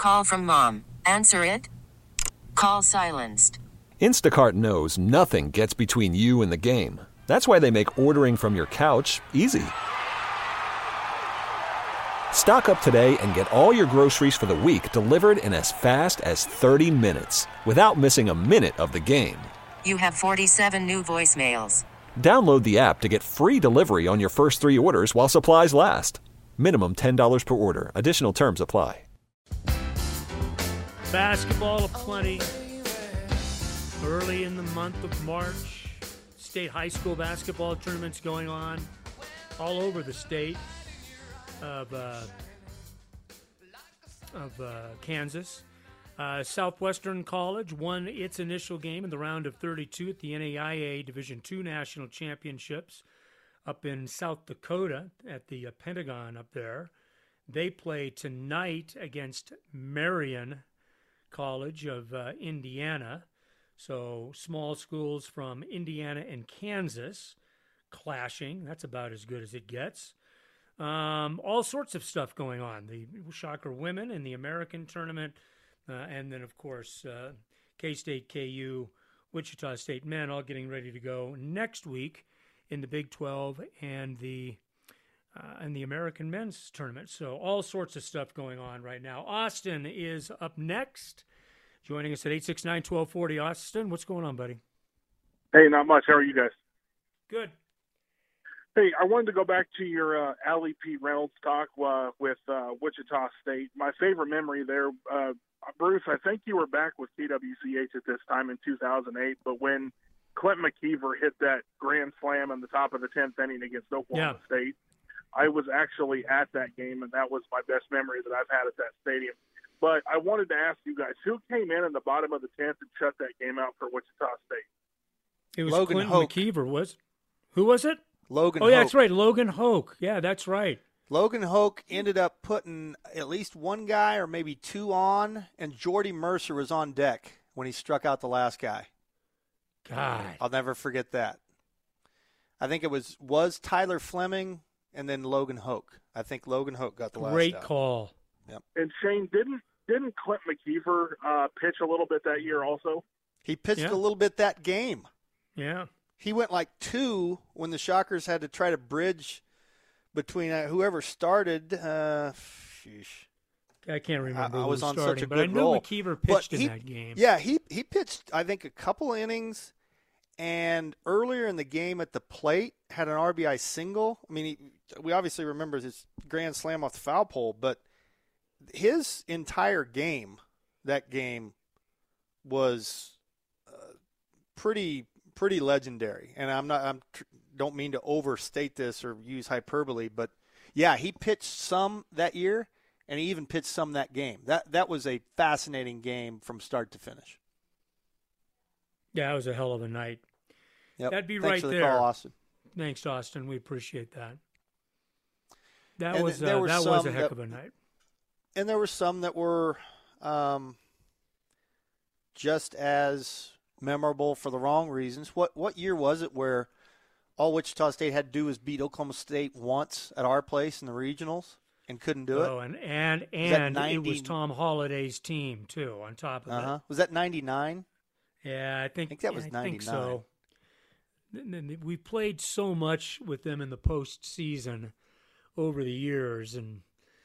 Call from mom. Answer it. Call silenced. Instacart knows nothing gets between you and the game. That's why they make ordering from your couch easy. Stock up today and get all your groceries for the week delivered in as fast as 30 minutes without missing a minute of the game. You have 47 new voicemails. Download the app to get free delivery on your first 3 orders while supplies last. Minimum $10 per order. Additional terms apply. Basketball aplenty. Early in the month of March, state high school basketball tournaments going on all over the state of Kansas. Southwestern College won its initial game in the round of 32 at the NAIA Division II National Championships up in South Dakota at the Pentagon up there. They play tonight against Marion College of Indiana. So small schools from Indiana and Kansas clashing. That's about as good as it gets. All sorts of stuff going on. The Shocker women in the American tournament. And then, of course, K-State, KU, Wichita State men all getting ready to go next week in the Big 12 and the American men's tournament. So all sorts of stuff going on right now. Austin is up next. Joining us at 869-1240. Austin, what's going on, buddy? Hey, not much. How are you guys? Good. Hey, I wanted to go back to your Allie P. Reynolds talk with Wichita State. My favorite memory there, Bruce, I think you were back with TWCH at this time in 2008, but when Clint McKeever hit that grand slam in the top of the 10th inning against Oklahoma State, I was actually at that game, and that was my best memory that I've had at that stadium. But I wanted to ask you guys, who came in the bottom of the 10th and shut that game out for Wichita State? It was Logan Clint Hoke. McKeever. Who was it? Logan Oh, Hoke. yeah, that's right. Logan Hoke. Yeah, that's right. Logan Hoke ended up putting at least one guy or maybe two on, and Jordy Mercer was on deck when he struck out the last guy. God. I'll never forget that. I think it was Tyler Fleming and then Logan Hoke. I think Logan Hoke got the last Great out. call. Yep. And Shane, didn't Clint McKeever pitch a little bit that year also? He pitched a little bit that game. Yeah. He went like 2 when the Shockers had to try to bridge between whoever started. Sheesh. I can't remember. I was who on starting, such a but good I knew roll. McKeever pitched But in that game. Yeah, he pitched, I think, a couple innings, and earlier in the game at the plate had an RBI single. I mean, we obviously remember his grand slam off the foul pole, but his entire game, that game, was pretty legendary. And don't mean to overstate this or use hyperbole, but yeah, he pitched some that year, and he even pitched some that game. That was a fascinating game from start to finish. Yeah, it was a hell of a night. Yep. That'd be Thanks right for the there. call, Austin. Thanks, Austin. We appreciate that. That And was there were a some heck of a night. And there were some that were just as memorable for the wrong reasons. What year was it where all Wichita State had to do was beat Oklahoma State once at our place in the regionals and couldn't do it? Oh, and it was Tom Holliday's team too. On top of that, was that 99? Yeah, I think that was 99. I think so. We played so much with them in the postseason over the years, and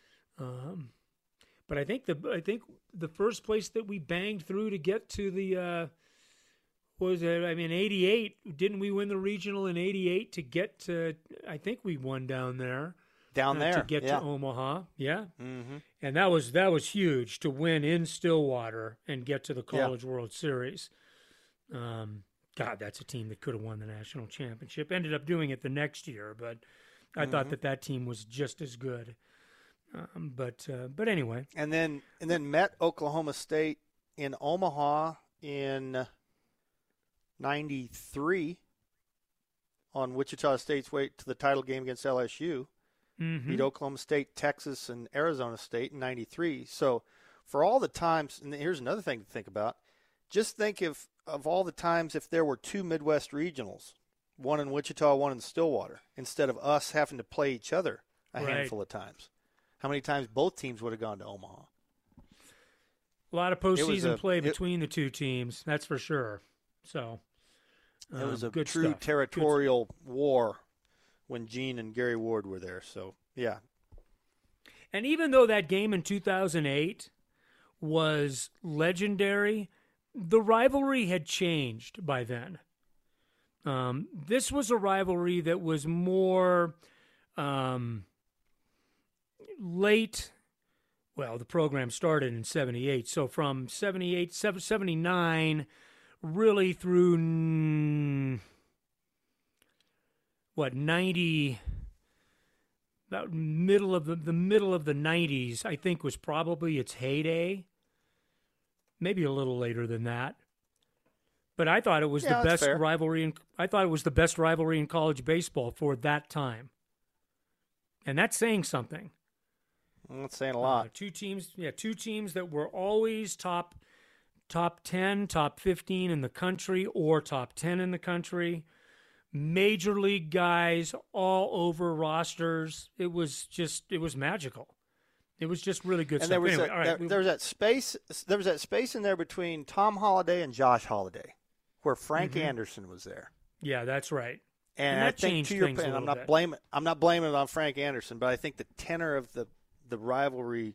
but I think the first place that we banged through to get to the was it? I mean, 88. Didn't we win the regional in 88 to get to? I think we won down there. To get to Omaha, yeah. Mm-hmm. And that was huge to win in Stillwater and get to the College World Series. God, that's a team that could have won the national championship. Ended up doing it the next year, but I thought that team was just as good. But anyway. And then met Oklahoma State in Omaha in 93 on Wichita State's way to the title game against LSU. Mm-hmm. Beat Oklahoma State, Texas, and Arizona State in 93. So for all the times, and here's another thing to think about, just think of all the times if there were 2 Midwest regionals, one in Wichita, one in Stillwater, instead of us having to play each other a handful of times. How many times both teams would have gone to Omaha? A lot of postseason play between the two teams, that's for sure. So it was a good true stuff. territorial war when Gene and Gary Ward were there. So, yeah. And even though that game in 2008 was legendary, the rivalry had changed by then. This was a rivalry that was more late. Well, the program started in 78. So from 78, 79, really through, 90, about middle of the middle of the 90s, I think, was probably its heyday. Maybe a little later than that. But I thought it was the best rivalry. I thought it was the best rivalry in college baseball for that time. And that's saying something. That's saying a lot. Two teams that were always top 10, top 15 in the country, or top 10 in the country. Major league guys all over rosters. It was magical. It was just really good stuff. There was that space. There was that space in there between Tom Holliday and Josh Holliday, where Frank Anderson was there. Yeah, that's right. And I think, to your point, I'm not blaming it on Frank Anderson, but I think the tenor of the rivalry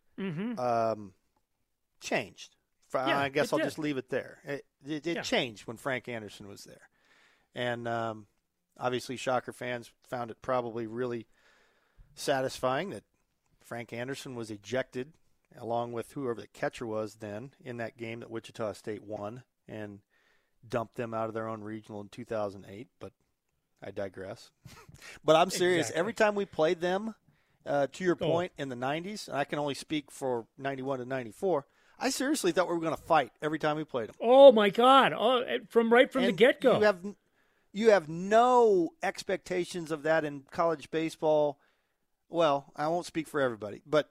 changed. I guess I'll just leave it there. It changed when Frank Anderson was there. And obviously Shocker fans found it probably really satisfying that Frank Anderson was ejected along with whoever the catcher was then in that game that Wichita State won and dumped them out of their own regional in 2008. But I digress. But I'm serious. Exactly. Every time we played them, to your point, in the 90s, and I can only speak for 91 to 94, I seriously thought we were going to fight every time we played them. Oh, my God. From the get-go. You have no expectations of that in college baseball. Well, I won't speak for everybody, but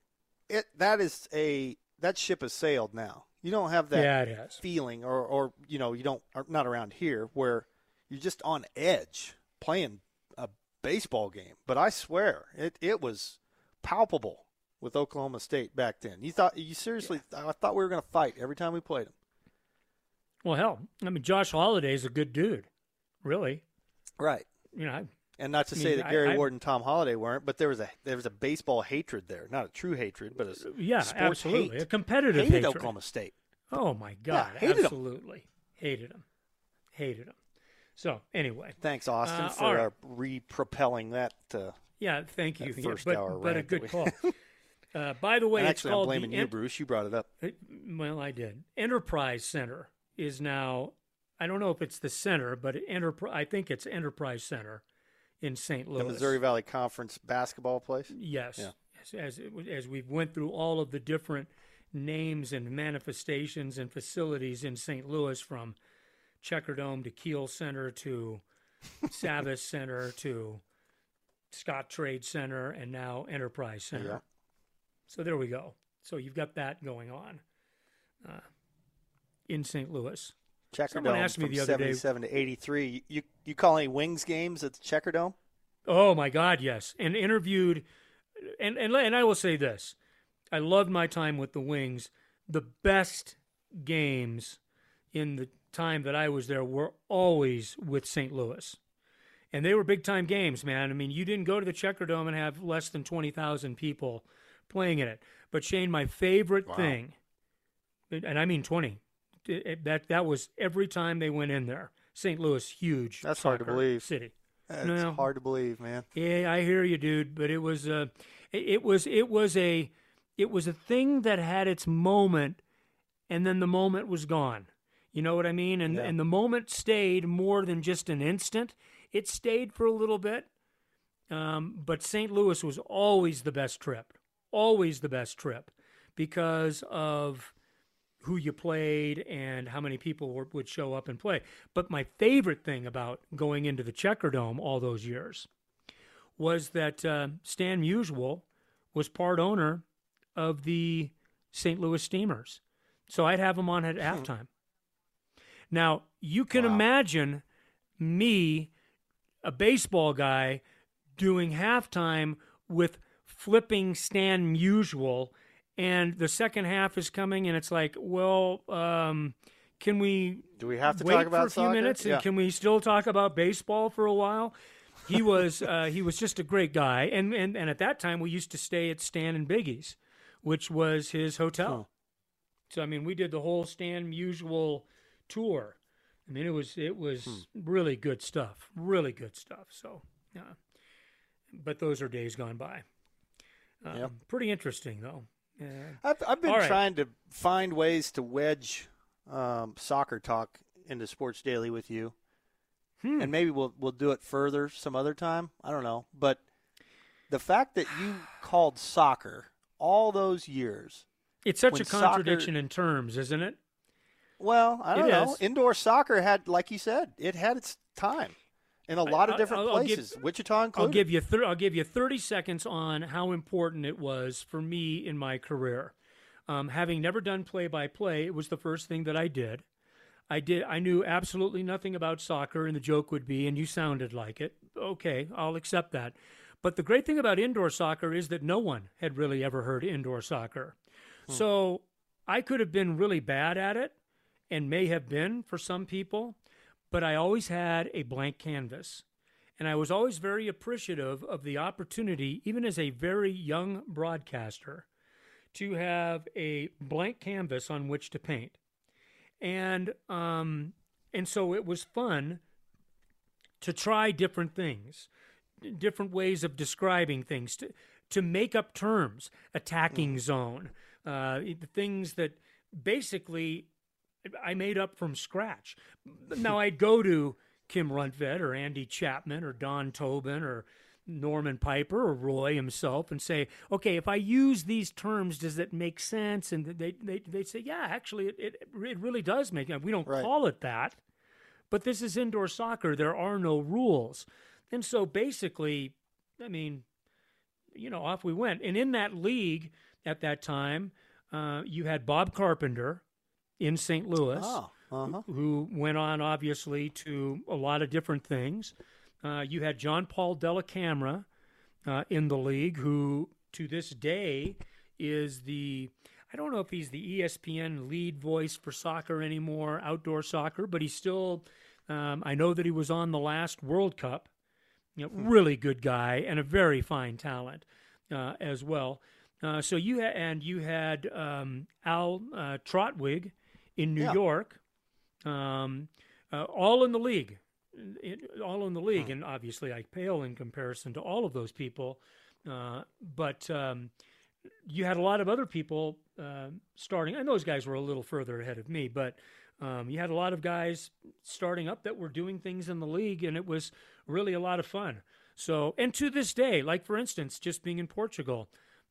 that ship has sailed now. You don't have that feeling, or not around here, where you're just on edge playing a baseball game. But I swear, it was palpable with Oklahoma State back then. I thought we were going to fight every time we played them. Well, hell, I mean, Josh Holliday is a good dude, really. Right. And not to say that Gary Ward and Tom Holliday weren't, but there was a baseball hatred there. Not a true hatred, but a sports absolutely. hate. A competitive hated hatred. Oklahoma State. Oh, my God. Yeah, absolutely. Hated him. So, anyway. Thanks, Austin, for re-propelling that thank you. First hour but a good call. By the way, actually, I'm blaming you, Bruce. You brought it up. Well, I did. Enterprise Center is now, I don't know if it's the center, but I think it's Enterprise Center in St. Louis. The Missouri Valley Conference basketball place? Yes. Yeah. As we went through all of the different names and manifestations and facilities in St. Louis, from Checkerdome to Kiel Center to Savas Center to Scott Trade Center and now Enterprise Center. Yeah. So there we go. So you've got that going on in St. Louis. Someone asked me the other day, 77 to 83. You call any Wings games at the Checkerdome? Oh my God, yes. And interviewed, and I will say this: I loved my time with the Wings. The best games in the time that I was there were always with St. Louis, and they were big time games, man. I mean, you didn't go to the Checkerdome and have less than 20,000 people playing in it. But Shane, my favorite thing, and I mean 20. That was every time they went in there. St. Louis, huge. That's hard to believe. City. It's hard to believe, man. Yeah, I hear you, dude. But it was a thing that had its moment, and then the moment was gone. You know what I mean? And the moment stayed more than just an instant. It stayed for a little bit. But St. Louis was always the best trip. Always the best trip, because of who you played and how many people would show up and play. But my favorite thing about going into the Checkerdome all those years was that Stan Musial was part owner of the St. Louis Steamers. So I'd have him on at halftime. Now, you can imagine me, a baseball guy, doing halftime with flipping Stan Musial and the second half is coming, and it's like, well, can we? Do we have to wait talk about for a few soccer? minutes? Yeah. And can we still talk about baseball for a while? He was just a great guy, and at that time we used to stay at Stan and Biggie's, which was his hotel. So I mean, we did the whole Stan Musial tour. I mean, it was really good stuff, really good stuff. So, but those are days gone by. Pretty interesting though. I've been All trying to find ways to wedge soccer talk into Sports Daily with you. And maybe we'll do it further some other time. I don't know. But the fact that you called soccer all those years. It's such a contradiction in terms, isn't it? Well, I don't know. Is. Indoor soccer had, like you said, it had its time in a lot of different places, Wichita included. I'll give you 30 seconds on how important it was for me in my career. Having never done play-by-play, it was the first thing that I did. I knew absolutely nothing about soccer, and the joke would be, and you sounded like it. Okay, I'll accept that. But the great thing about indoor soccer is that no one had really ever heard indoor soccer. So I could have been really bad at it, and may have been for some people, but I always had a blank canvas. And I was always very appreciative of the opportunity, even as a very young broadcaster, to have a blank canvas on which to paint. And so it was fun to try different things, different ways of describing things, to make up terms, attacking zone, things that basically I made up from scratch. Now I'd go to Kim Rundvedt or Andy Chapman or Don Tobin or Norman Piper or Roy himself and say, okay, if I use these terms, does it make sense? And they'd say, yeah, actually, it really does make sense. We don't call it that, but this is indoor soccer. There are no rules. And so basically, I mean, off we went. And in that league at that time, you had Bob Carpenter in St. Louis, who went on, obviously, to a lot of different things. You had John Paul Della Camera in the league, who to this day is I don't know if he's the ESPN lead voice for soccer anymore, outdoor soccer, but he's still, I know that he was on the last World Cup. Really good guy and a very fine talent as well. So you had Al Trotwig in New York, all in the league. And obviously I pale in comparison to all of those people. But you had a lot of other people starting, and those guys were a little further ahead of me, but you had a lot of guys starting up that were doing things in the league, and it was really a lot of fun. So, and to this day, like for instance, just being in Portugal,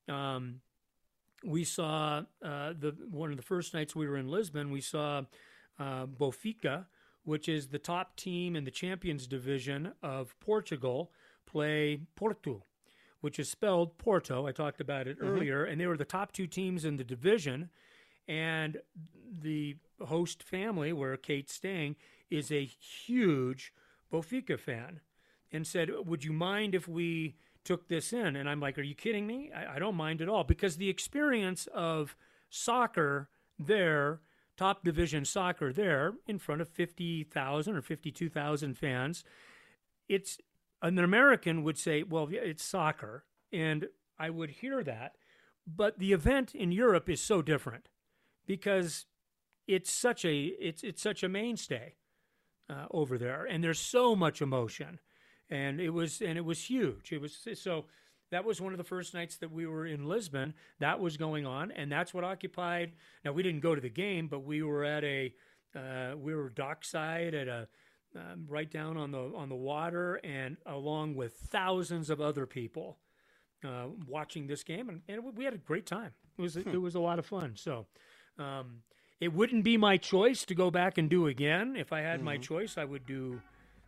we saw one of the first nights we were in Lisbon, we saw Benfica, which is the top team in the Champions Division of Portugal, play Porto, which is spelled Porto. I talked about it earlier, and they were the top two teams in the division. And the host family, where Kate's staying, is a huge Benfica fan, and said, would you mind if we took this in? And I'm like, are you kidding me? I don't mind at all, because the experience of soccer there, top division soccer there, in front of 50,000 or 52,000 fans, it's an American would say, well, it's soccer, and I would hear that. But the event in Europe is so different because it's such a mainstay over there, and there's so much emotion, and it was huge. So that was one of the first nights that we were in Lisbon. That was going on, and that's what occupied. Now we didn't go to the game, but we were at we were dockside at a right down on the water, and along with thousands of other people watching this game, and we had a great time. It was a lot of fun. So it wouldn't be my choice to go back and do again. If I had my choice, I would do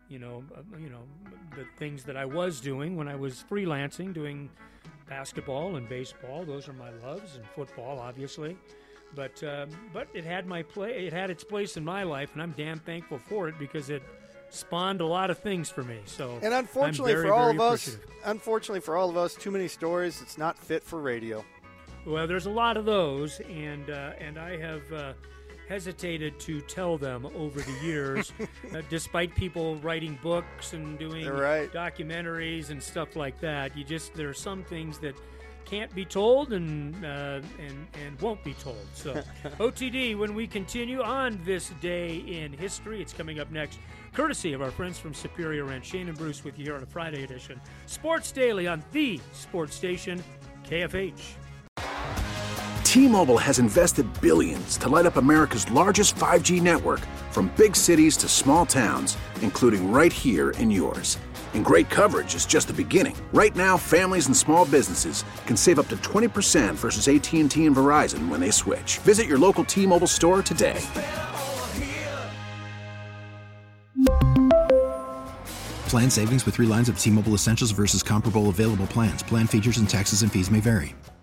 the things that I was doing when I was freelancing, doing basketball and baseball. Those are my loves, and football, obviously. But it had it had its place in my life, and I'm damn thankful for it because it spawned a lot of things for me. So, and unfortunately I'm very, for all very of us, too many stories. It's not fit for radio. Well, there's a lot of those, and I have hesitated to tell them over the years, despite people writing books and doing documentaries and stuff like that. There are some things that can't be told and won't be told. So, OTD, when we continue on this day in history, it's coming up next, courtesy of our friends from Superior Ranch. Shane and Bruce with you here on a Friday edition. Sports Daily on the Sports Station, KFH. T-Mobile has invested billions to light up America's largest 5G network, from big cities to small towns, including right here in yours. And great coverage is just the beginning. Right now, families and small businesses can save up to 20% versus AT&T and Verizon when they switch. Visit your local T-Mobile store today. Plan savings with 3 lines of T-Mobile Essentials versus comparable available plans. Plan features and taxes and fees may vary.